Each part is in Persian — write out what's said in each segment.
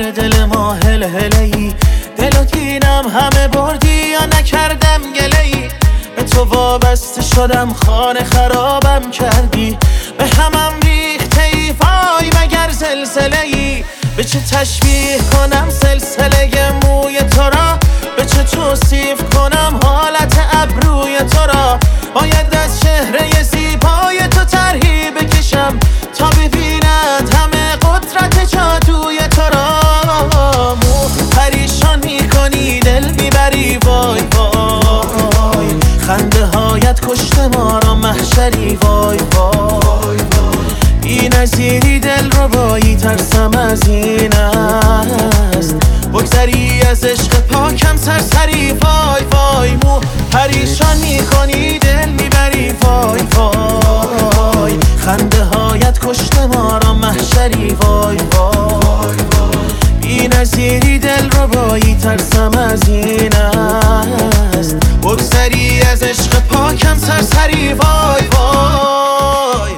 دل ما هل هلهی، دلو دینم همه بردی یا نکردم گلهی. به تو وابسته شدم خانه خرابم کردی، به همم ریخته ای وای مگر زلزله‌ای. به چه تشبیه کنم سلسله موی تو را، به چه توصیف کنم حالت ابروی تو را. باید از چهره زیبای تو طرحی بکشم تا ببیند همه قدرت جادوی تو را. پریشان میکنی دل میبری وای وای، خنده هایت کشته ما را محشری وای وای. بی نظیری دل رو بایی ترسم از این است، بگذری از عشق پاکم سرسری وای وای. پریشان میکنی دل میبری وای وای، خنده هایت کشته ما را محشری وای وای. بی نظیری دل رو بایی ترسم از این است، بگذری از عشق پاکم سرسری وای وای.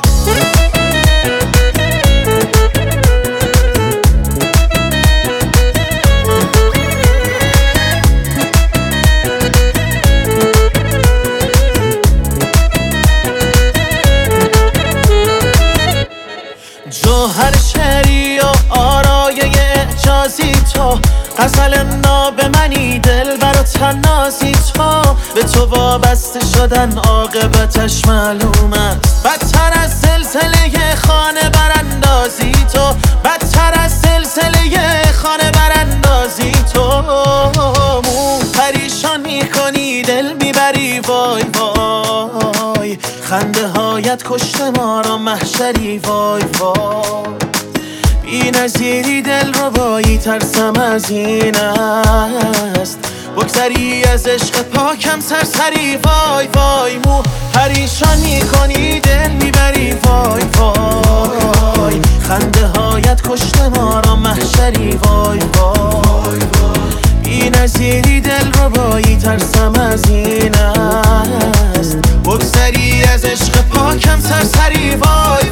جوهر شعری و آرایه اعجازی تو، غزل ناب منی دل برا تنازی تو. به تو وابسته شدن عاقبتش معلوم است، بدتر از سلسله خانه براندازی تو، بدتر از سلسله خانه براندازی تو. پریشان میکنی دل میبری وای وای، خنده هایت کشته ما را محشری وای وای. بی نظیری دل رو بایی ترسم از این است، بگذری از عشق پاکم سرسری وای وای. پریشان میکنی دل میبری وای وای، خنده هایت کشته ما را محشری وای وای. بی نظیری دل رو بایی ترسم از این است، بگذری از عشق پاکم سرسری وای.